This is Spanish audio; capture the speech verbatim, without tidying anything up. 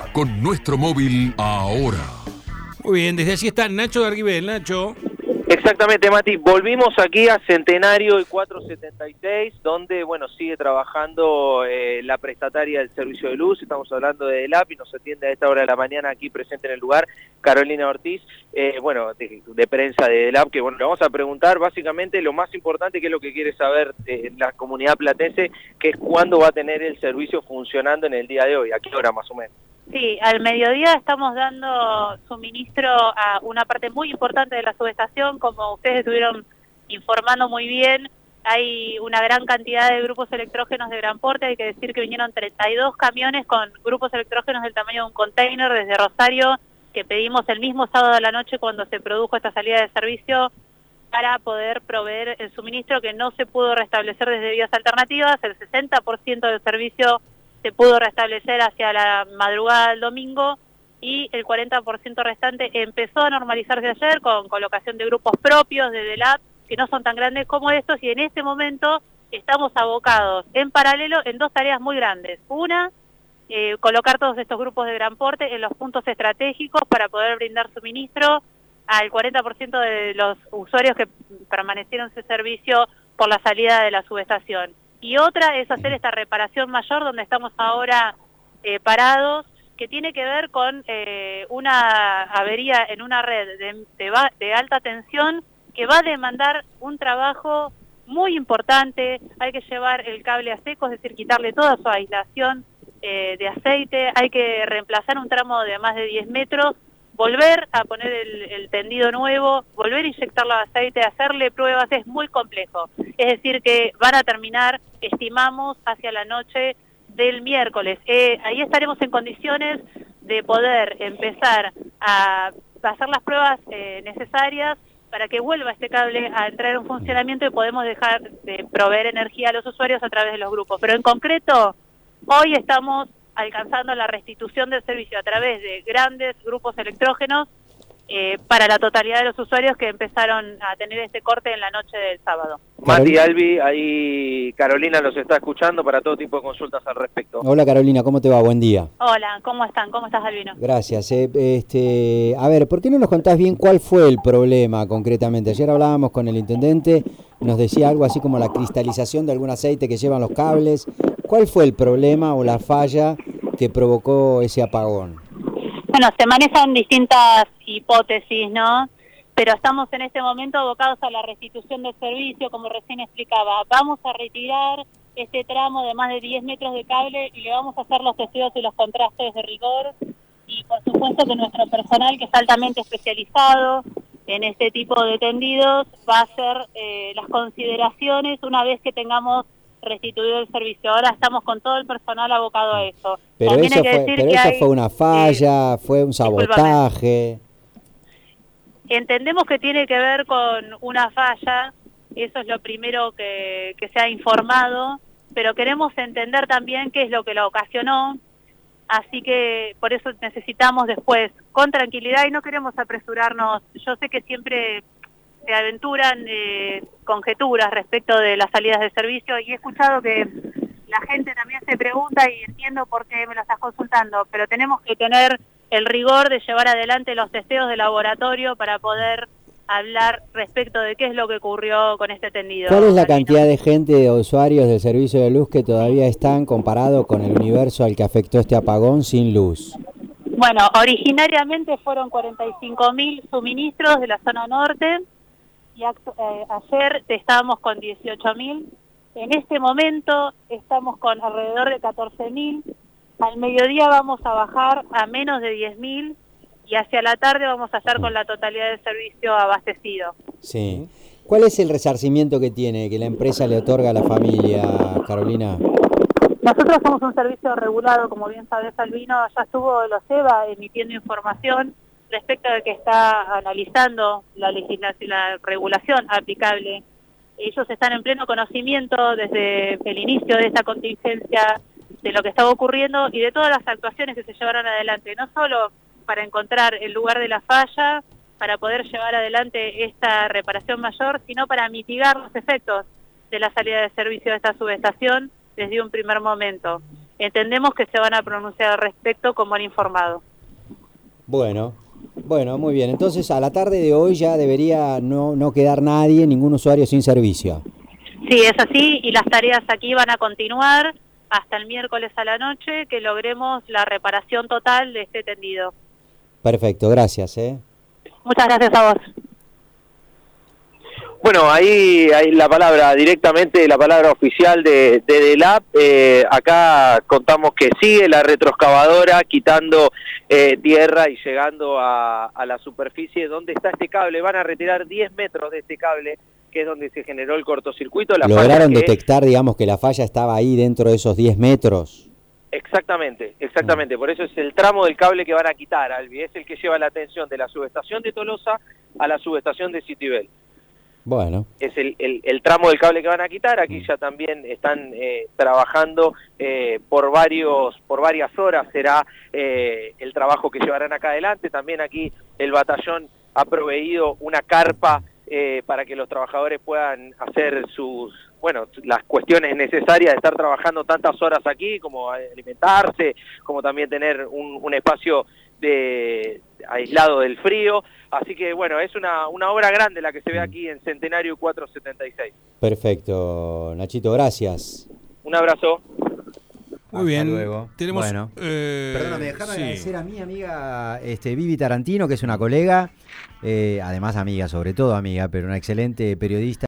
con nuestro móvil ahora. Muy bien, desde allí está Nacho Garguibel. Nacho. Exactamente, Mati. Volvimos aquí a Centenario y cuatrocientos setenta y seis, donde, bueno, sigue trabajando eh, la prestataria del servicio de luz. Estamos hablando de ELAP y nos atiende a esta hora de la mañana aquí presente en el lugar Carolina Ortiz, eh, bueno, de, de prensa de ELAP, que bueno, le vamos a preguntar básicamente lo más importante, que es lo que quiere saber eh, la comunidad platense, que es cuándo va a tener el servicio funcionando en el día de hoy, a qué hora más o menos. Sí, al mediodía estamos dando suministro a una parte muy importante de la subestación. Como ustedes estuvieron informando muy bien, hay una gran cantidad de grupos electrógenos de gran porte. Hay que decir que vinieron treinta y dos camiones con grupos electrógenos del tamaño de un container desde Rosario, que pedimos el mismo sábado a la noche cuando se produjo esta salida de servicio, para poder proveer el suministro que no se pudo restablecer desde vías alternativas. El sesenta por ciento del servicio se pudo restablecer hacia la madrugada del domingo y el cuarenta por ciento restante empezó a normalizarse ayer con colocación de grupos propios de ELAP, que no son tan grandes como estos, y en este momento estamos abocados en paralelo en dos tareas muy grandes. Una, eh, colocar todos estos grupos de gran porte en los puntos estratégicos para poder brindar suministro al cuarenta por ciento de los usuarios que permanecieron sin servicio por la salida de la subestación. Y otra es hacer esta reparación mayor donde estamos ahora eh, parados, que tiene que ver con eh, una avería en una red de, de, de alta tensión que va a demandar un trabajo muy importante. Hay que llevar el cable a seco, es decir, quitarle toda su aislación eh, de aceite, hay que reemplazar un tramo de más de diez metros, volver a poner el, el tendido nuevo, volver a inyectarlo de aceite, hacerle pruebas, es muy complejo. Es decir, que van a terminar, estimamos, hacia la noche del miércoles. Eh, ahí estaremos en condiciones de poder empezar a hacer las pruebas eh, necesarias para que vuelva este cable a entrar en funcionamiento y podemos dejar de proveer energía a los usuarios a través de los grupos. Pero en concreto, hoy estamos alcanzando la restitución del servicio a través de grandes grupos electrógenos eh, para la totalidad de los usuarios que empezaron a tener este corte en la noche del sábado. Mati, Albi, ahí Carolina los está escuchando para todo tipo de consultas al respecto. Hola Carolina, ¿cómo te va? Buen día. Hola, ¿cómo están? ¿Cómo estás, Albino? Gracias. Eh, este, a ver, ¿por qué no nos contás bien cuál fue el problema concretamente? Ayer hablábamos con el intendente, nos decía algo así como la cristalización de algún aceite que llevan los cables. ¿Cuál fue el problema o la falla que provocó ese apagón? Bueno, se manejan distintas hipótesis, ¿no? Pero estamos en este momento abocados a la restitución del servicio, como recién explicaba. Vamos a retirar este tramo de más de diez metros de cable y le vamos a hacer los testeos y los contrastes de rigor. Y por supuesto que nuestro personal, que es altamente especializado en este tipo de tendidos, va a hacer eh, las consideraciones una vez que tengamos restituido el servicio. Ahora estamos con todo el personal abocado a eso. Pero También eso, hay que fue, decir pero que eso hay, fue una falla, eh, fue un sabotaje. Entendemos que tiene que ver con una falla, eso es lo primero que, que se ha informado, pero queremos entender también qué es lo que lo ocasionó, así que por eso necesitamos después, con tranquilidad, y no queremos apresurarnos. Yo sé que siempre se aventuran eh, conjeturas respecto de las salidas de servicio, y he escuchado que la gente también se pregunta, y entiendo por qué me lo estás consultando, pero tenemos que tener el rigor de llevar adelante los testeos de laboratorio para poder hablar respecto de qué es lo que ocurrió con este tendido. ¿Cuál es la cantidad de gente, de usuarios del servicio de luz que todavía están comparado con el universo al que afectó este apagón sin luz? Bueno, originariamente fueron cuarenta y cinco mil suministros de la zona norte y eh, ayer estábamos con dieciocho mil. En este momento estamos con alrededor de catorce mil. Al mediodía vamos a bajar a menos de diez mil y hacia la tarde vamos a estar con la totalidad del servicio abastecido. Sí. ¿Cuál es el resarcimiento que tiene, que la empresa le otorga a la familia, Carolina? Nosotros somos un servicio regulado, como bien sabes, Albino. Ya estuvo el OSEBA emitiendo información respecto de que está analizando la legislación, la regulación aplicable. Ellos están en pleno conocimiento desde el inicio de esta contingencia de lo que estaba ocurriendo y de todas las actuaciones que se llevaron adelante, no solo para encontrar el lugar de la falla, para poder llevar adelante esta reparación mayor, sino para mitigar los efectos de la salida de servicio de esta subestación desde un primer momento. entendemos que se van a pronunciar al respecto como han informado. Bueno, bueno, muy bien. Entonces, a la tarde de hoy ya debería no, no quedar nadie, ningún usuario sin servicio. Sí, es así, y las tareas aquí van a continuar hasta el miércoles a la noche, que logremos la reparación total de este tendido. Perfecto, gracias. ¿eh? Muchas gracias a vos. Bueno, ahí hay la palabra, directamente la palabra oficial de, de DELAP. Eh, acá contamos que sigue la retroexcavadora quitando eh, tierra y llegando a, a la superficie donde está este cable. Van a retirar diez metros de este cable, que es donde se generó el cortocircuito. La ¿Lograron que... detectar, digamos, que la falla estaba ahí dentro de esos diez metros? Exactamente, exactamente. Por eso es el tramo del cable que van a quitar, Albi. Es el que lleva la atención de la subestación de Tolosa a la subestación de Citibel. Bueno. Es el, el, el tramo del cable que van a quitar. Aquí ya también están eh, trabajando eh, por varios por varias horas. Será eh, el trabajo que llevarán acá adelante. También aquí el batallón ha proveído una carpa eh, para que los trabajadores puedan hacer sus, bueno, las cuestiones necesarias de estar trabajando tantas horas aquí, como alimentarse, como también tener un, un espacio de aislado del frío. Así que bueno, es una, una obra grande la que se ve aquí en Centenario cuatrocientos setenta y seis. Perfecto, Nachito, gracias. Un abrazo. Muy bien. Hasta luego. Tenemos, bueno, eh, perdona, me dejaron sí. agradecer a mi amiga este, Vivi Tarantino, que es una colega, eh, además amiga, sobre todo amiga, pero una excelente periodista.